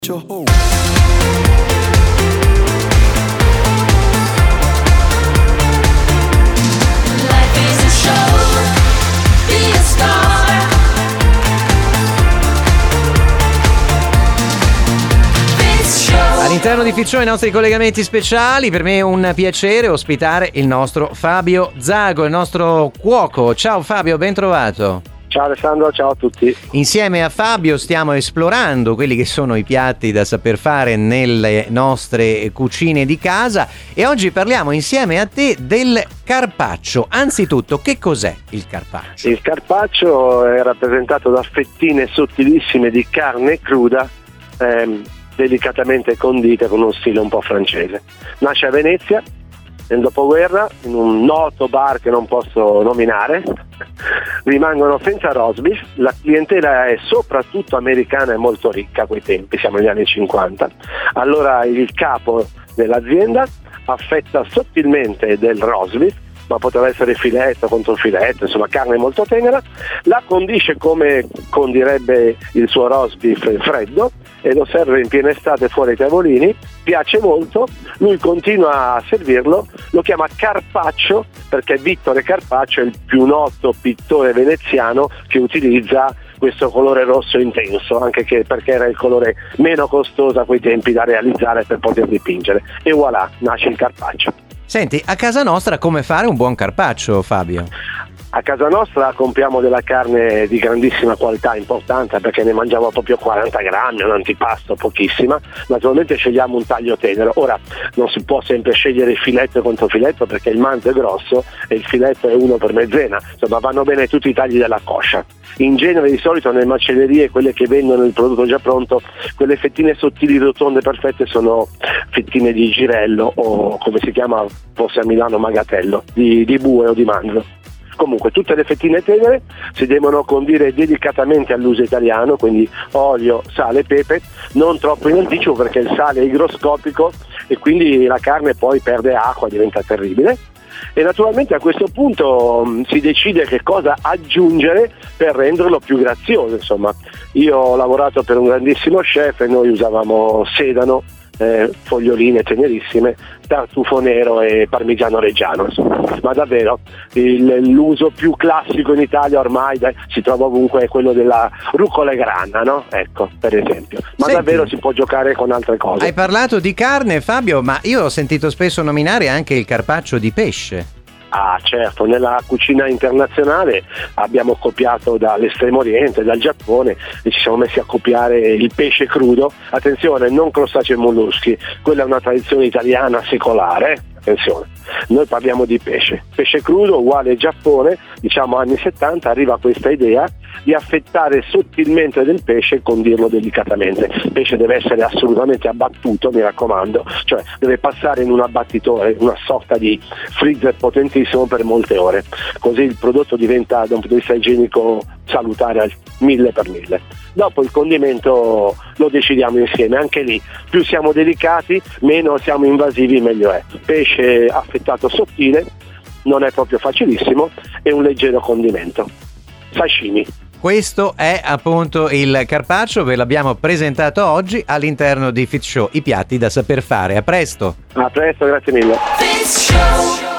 All'interno di Ficciò i nostri collegamenti speciali, per me è un piacere ospitare il nostro Fabio Zago, il nostro cuoco. Ciao Fabio, ben trovato. Ciao Alessandro, ciao a tutti. Insieme a Fabio stiamo esplorando quelli che sono i piatti da saper fare nelle nostre cucine di casa e oggi parliamo insieme a te del carpaccio. Anzitutto, che cos'è il carpaccio? Il carpaccio è rappresentato da fettine sottilissime di carne cruda, delicatamente condite con uno stile un po' francese. Nasce a Venezia nel dopoguerra in un noto bar che non posso nominare. Rimangono senza roast beef, la clientela è soprattutto americana e molto ricca a quei tempi, siamo negli anni 50. Allora il capo dell'azienda affetta sottilmente del roast beef, ma poteva essere filetto contro filetto, insomma carne molto tenera, la condisce come condirebbe il suo roast beef freddo e lo serve in piena estate fuori ai tavolini, piace molto, lui continua a servirlo, lo chiama carpaccio perché Vittore Carpaccio è il più noto pittore veneziano che utilizza questo colore rosso intenso, anche perché era il colore meno costoso a quei tempi da realizzare per poter dipingere, e voilà, nasce il carpaccio. Senti, a casa nostra come fare un buon carpaccio, Fabio? A casa nostra compriamo della carne di grandissima qualità, importante, perché ne mangiamo proprio 40 grammi, un antipasto, pochissima. Naturalmente scegliamo un taglio tenero. Ora non si può sempre scegliere filetto contro filetto perché il manzo è grosso e il filetto è uno per mezzena, insomma vanno bene tutti i tagli della coscia. In genere di solito nelle macellerie, quelle che vendono il prodotto già pronto, quelle fettine sottili rotonde perfette sono fettine di girello o come si chiama forse a Milano magatello, di bue o di manzo. Comunque tutte le fettine tenere si devono condire delicatamente all'uso italiano, quindi olio, sale, pepe, non troppo in anticipo perché il sale è igroscopico e quindi la carne poi perde acqua, diventa terribile. E naturalmente a questo punto si decide che cosa aggiungere per renderlo più grazioso. Insomma, io ho lavorato per un grandissimo chef e noi usavamo sedano, foglioline tenerissime, tartufo nero e parmigiano reggiano, insomma. Ma davvero l'uso più classico in Italia ormai si trova ovunque, è quello della rucola grana, no? Ecco, per esempio. Ma Senti, davvero si può giocare con altre cose. Hai parlato di carne, Fabio, ma io ho sentito spesso nominare anche il carpaccio di pesce. Ah certo, nella cucina internazionale abbiamo copiato dall'Estremo Oriente, dal Giappone, e ci siamo messi a copiare il pesce crudo. Attenzione, non crostacei e molluschi, quella è una tradizione italiana secolare, attenzione. Noi parliamo di pesce crudo uguale Giappone, diciamo anni 70, arriva questa idea di affettare sottilmente del pesce e condirlo delicatamente. Il pesce deve essere assolutamente abbattuto, mi raccomando, cioè deve passare in un abbattitore, una sorta di freezer potentissimo per molte ore, così il prodotto diventa da un punto di vista igienico salutare al 1000%. Dopo il condimento lo decidiamo insieme, anche lì più siamo delicati, meno siamo invasivi, meglio è. Pesce affettato sottile, non è proprio facilissimo, e un leggero condimento. Sashimi. Questo è appunto il carpaccio, ve l'abbiamo presentato oggi all'interno di Ficciò, i piatti da saper fare. A presto! A presto, grazie mille.